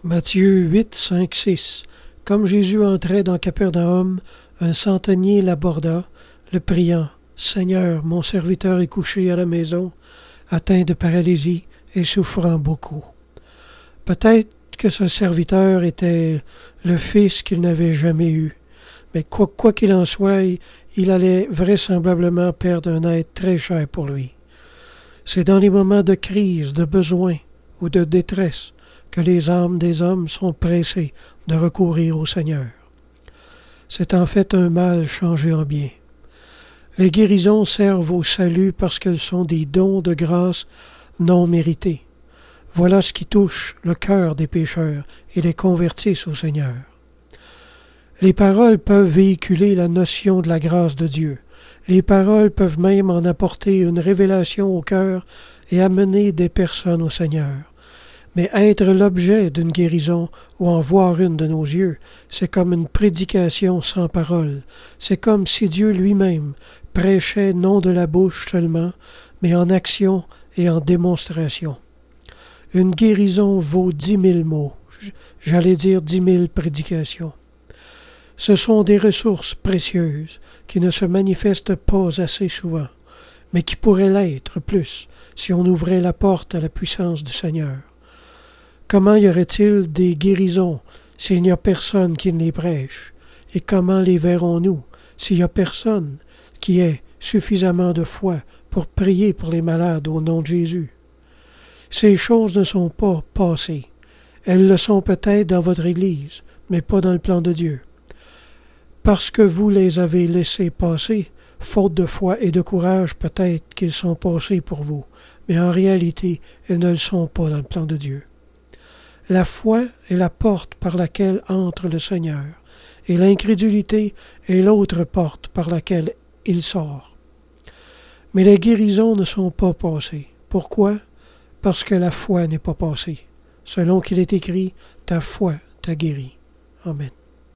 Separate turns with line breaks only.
Matthieu 8, 5, 6. Comme Jésus entrait dans Capernaum, un centenier l'aborda, le priant. « Seigneur, mon serviteur est couché à la maison, atteint de paralysie et souffrant beaucoup. » Peut-être que ce serviteur était le fils qu'il n'avait jamais eu, mais quoi qu'il en soit, il allait vraisemblablement perdre un être très cher pour lui. C'est dans les moments de crise, de besoin ou de détresse que les âmes des hommes sont pressées de recourir au Seigneur. C'est en fait un mal changé en bien. Les guérisons servent au salut parce qu'elles sont des dons de grâce non mérités. Voilà ce qui touche le cœur des pécheurs et les convertissent au Seigneur. Les paroles peuvent véhiculer la notion de la grâce de Dieu. Les paroles peuvent même en apporter une révélation au cœur et amener des personnes au Seigneur. Mais être l'objet d'une guérison ou en voir une de nos yeux, c'est comme une prédication sans parole. C'est comme si Dieu lui-même prêchait non de la bouche seulement, mais en action et en démonstration. Une guérison vaut 10 000 mots, j'allais dire 10 000 prédications. Ce sont des ressources précieuses qui ne se manifestent pas assez souvent, mais qui pourraient l'être plus si on ouvrait la porte à la puissance du Seigneur. Comment y aurait-il des guérisons s'il n'y a personne qui les prêche? Et comment les verrons-nous s'il n'y a personne qui ait suffisamment de foi pour prier pour les malades au nom de Jésus? Ces choses ne sont pas passées. Elles le sont peut-être dans votre Église, mais pas dans le plan de Dieu. Parce que vous les avez laissées passer, faute de foi et de courage, peut-être qu'ils sont passés pour vous, mais en réalité, elles ne le sont pas dans le plan de Dieu. La foi est la porte par laquelle entre le Seigneur, et l'incrédulité est l'autre porte par laquelle il sort. Mais les guérisons ne sont pas passées. Pourquoi? Parce que la foi n'est pas passée. Selon qu'il est écrit, ta foi t'a guéri. Amen.